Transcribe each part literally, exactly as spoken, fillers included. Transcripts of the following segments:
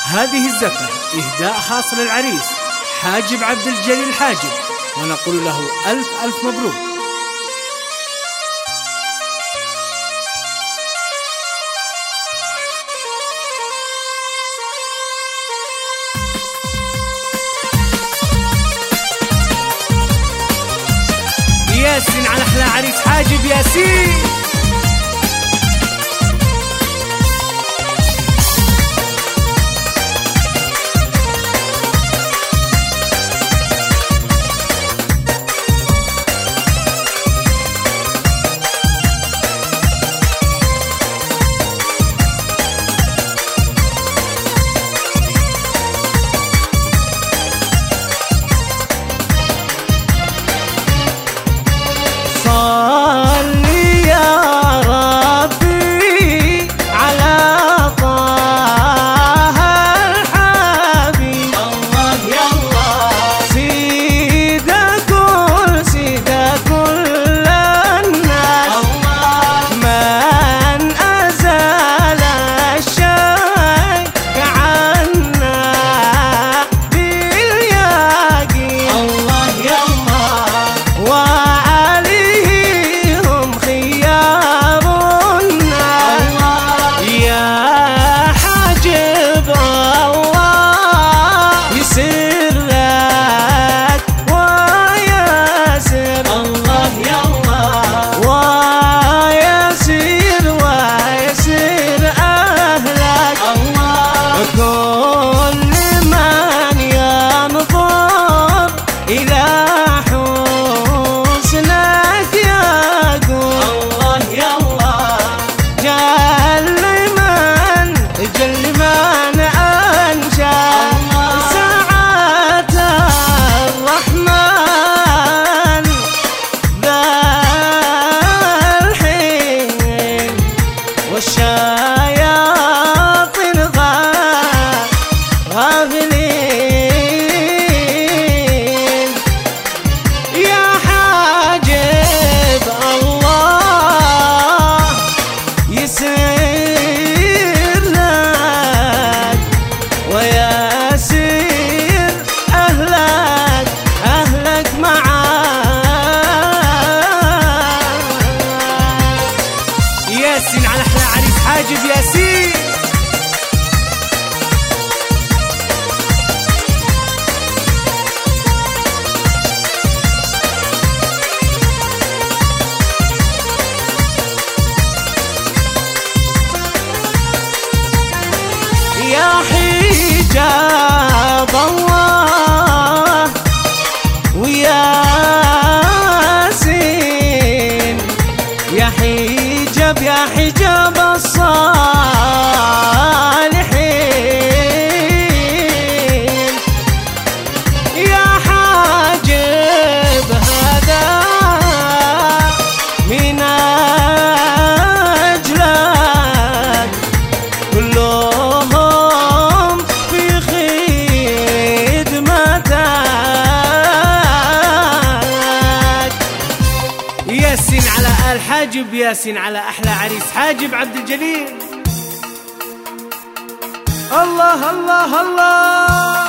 هذه الزفة إهداء خاص للعريس حاجب عبد الجليل الحاجب، ونقول له ألف ألف مبروك. ياسين على أحلى عريس حاجب ياسين. صلي يا ربي على طه الحبيب، الله يا الله سيد كل سيد كل الناس، الله من أزال الشك عنا باليقين، الله يا الله والشياطين غافلين، يا حاجب الله يسير لك ويسير أهلك أهلك معاك. ياسين على أحلى عريس حاجب ياسين. يا حجاب الله وياسين، يا حجاب يا حجاب الصالحين، يا حاجب هذا من أجلك كلهم في خدمتك. ياسين على آل حاجب، ياسين على أحلى عريس حاجب عبد الجليل. الله الله الله.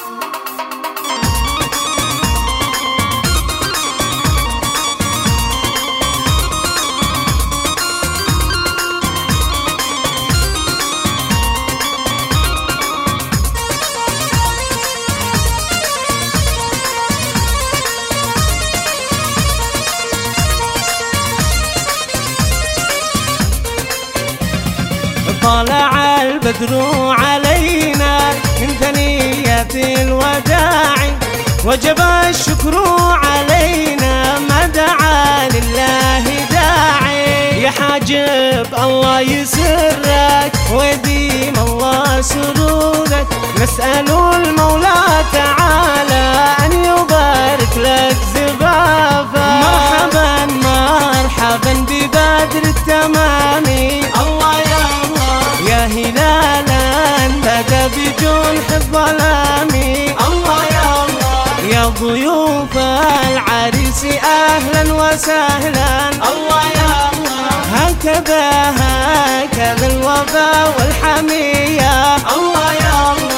طلع البدر علينا من ثنيات الوداع، وجب الشكر علينا ما دعا لله داعي. يا حاجب الله يسرك ويديم الله سرورك، نسأل المولى تعالى أن يبارك لك زفافك. مرحبا مرحبا ببدر التمام، الله يا الله يا هلالا بدا بجنح الظلام، الله يا الله يا ضيوف العريس أهلا وسهلا، الله يا الله هكذا هكذا الوفا والحمية، الله يا الله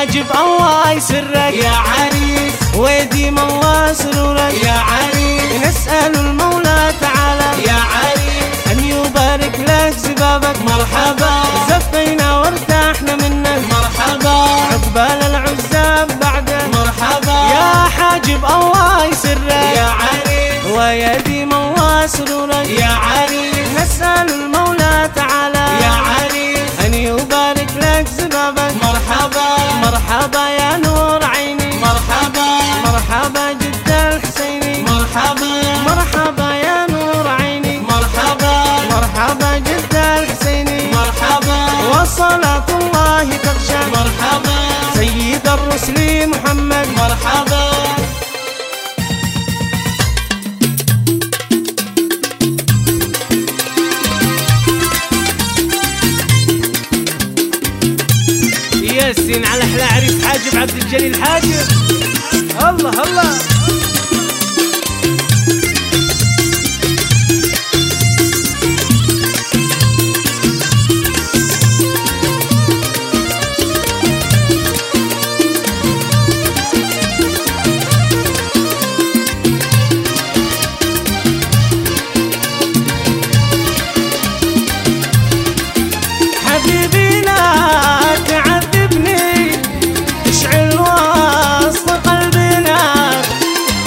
حاجب الله يسرك يا عريس، ويديم الله سرورك يا عريس، نسأل المولى تعالى يا عريس أن يبارك لك زبابك. مرحبا، زفينا وارتحنا منك مرحبا، عقبال العزاب بعدك. مرحبا يا حاجب الله يسرك يا عريس، ويديم الله سرورك يا عريس، نسأل المولى تعالى يا عريس أن يبارك لك زبابك. مرحبا، مرحبا يا نور عيني، مرحبا، مرحبا جد الحسيني، مرحبا، مرحبا يا نور عيني، مرحبا، مرحبا جد الحسيني، مرحبا، وصلاة الله تغشى مرحبا، سيد الرسل محمد. مرحبا. ياسين على احلى عريس حاجب عبد الجليل حاجب. الله الله حبيبي لا تعذبني، اشعل وسط قلبي نار،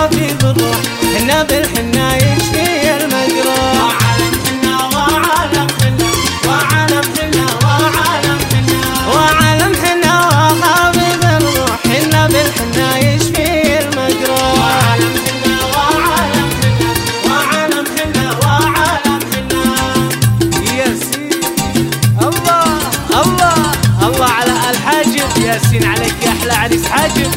خفيف الروح حنا بالحنا يشفي المجروح. وعالم حنا وعالم حنا وعالم حنا وعالم حنا وعالم حنا وخفيف الروح حنا بالحنا يشفي المجروح. وعالم حنا وعالم حنا وعالم حنا وعالم حنا. ياسين الله الله الله على الحاجب. ياسين عليك يا احلى عريس حاجب.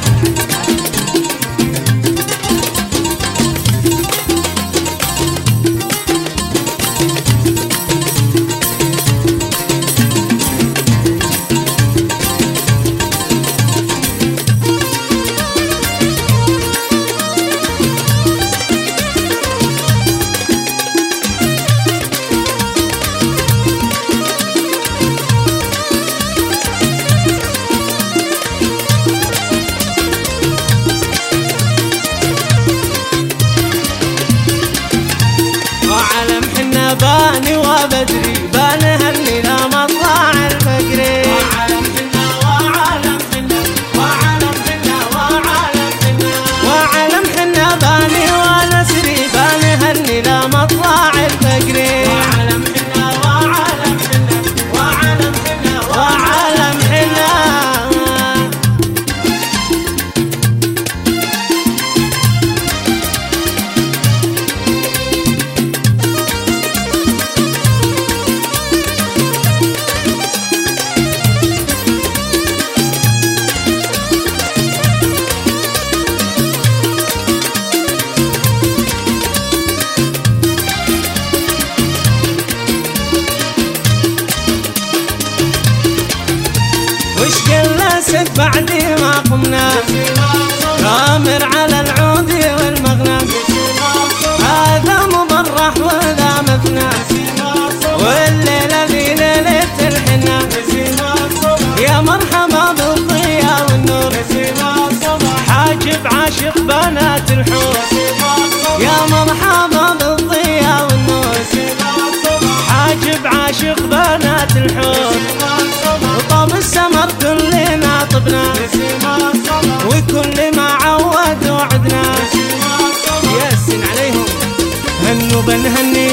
وعالم حنا باني وبدري بان هالليلة مطلع الفجري. وعالم حنا وعالم حنا وعالم حنا وعالم حنا وعالم حنا باني ونسري بان هالليلة مطلع الفجري. وعالم حنا وعالم حنا وعالم حنا وعالم حنا. وش قلست بعد ما قمنا رامر على العود والمغنى. هذا مبرح وذا مثنى والليلة ذي ليلة الحنة. يا مرحبا بالضياء والنور حاجب عاشق بنات الحور. يا مرحبا بالضياء والنور حاجب عاشق بنات الحور. وطاب السمر كلنا طبنا وكل ما عود وعدنا. ياسين عليهم هنو بنهني